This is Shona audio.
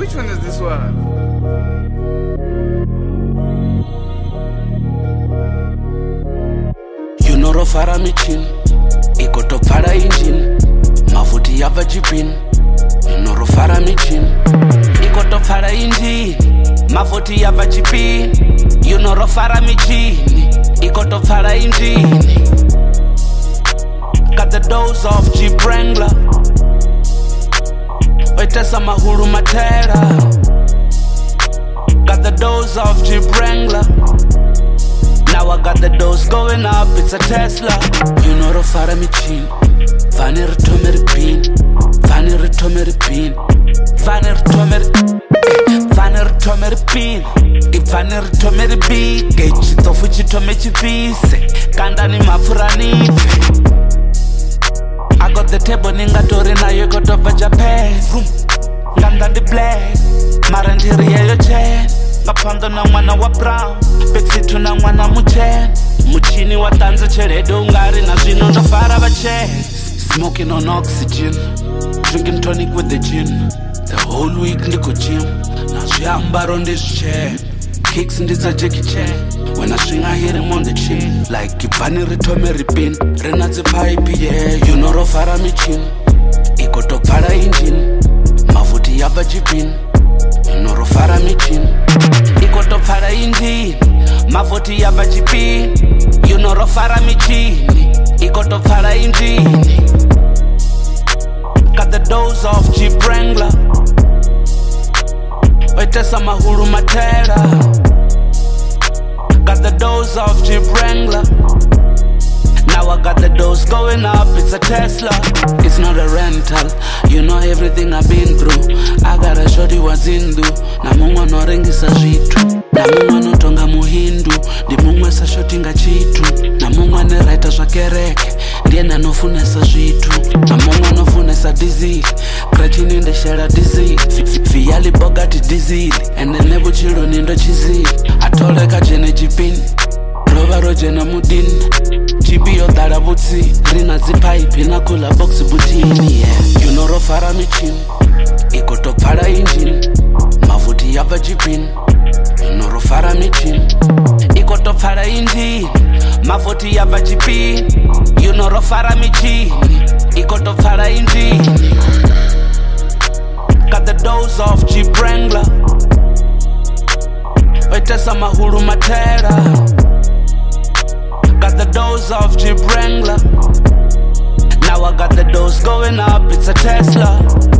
Which one is this one? Yunorofara michin, ikotopfara engine, mafuti yabva chipini. Yunorofara michin, ikotopfara engine, mafuti yabva chipini. Yunorofara michin, ikotopfara engine. Got the dose of Jeep Wrangler. Waitesa mahulu matera. Got the dose of Jeep Wrangler. Now I got the dose going up, it's a Tesla. Yunorofara michin, vane ritomeri pin, vane ritomeri pin, vane ritomeri pin, vane ritomeri big, chitofu chitome chipise, kandani mapuranife. I got the table ningatori nayo ikotobva Japan. Ngandandi black, mara ndiri yeyo chen. Ngapanga na mwana wa brown, bexitu na mwana muchen. Muchini wa tanza chelede ungari na zvino ndofara vachen. Smoking on oxygen, drinking tonic with the gin. The whole week ndiko gym, na zviambaro ndezvichen. Kicks ndidza Jackie Chan. When I swing I hit him on the chin. Like Ivani ritome ripin, renadze pipe yeah. Yunorofara michin, ikotopfara engine, mafuti yabva chipini. Yunorofara michin, ikotopfara engine, mafuti yabva chipini. Yunorofara michin, ikotopfara engine. Got the dose of Jeep Wrangler. Waitesa mahulu matera. Got the dose of Jeep Wrangler. Now I got the dose going up, it's a Tesla. It's not a rental, you know everything I've been through. I got a shorty was Hindu, na mumwe anorengesa zvitu, na mumwe anotonga muhindu, ndi mumwe sashotinga chitu, na mumwe aneraita zvakereke, ndiye nanofunesa zvitu, na mumwe anofunesa dizili, krachini ndeshera dizili, fiyali bogati dizili, ende nebuchiro nindo chizili, atoleka jene chipini, rova rojena mudini, chipi yodara butsi, rina zipaipi nakula boxi butini yeah. Yunorofara michin, ikotopfara engine, mafuti yabva chipini. Yunorofara michin, ikotopfara engine, mafuti yabva chipini. Yunorofara michin, ikotopfara engine. Got the dose of Jeep Wrangler. Waitesa mahulu matera. Got the dose of Jeep Wrangler. Now I got the dose going up, it's a Tesla.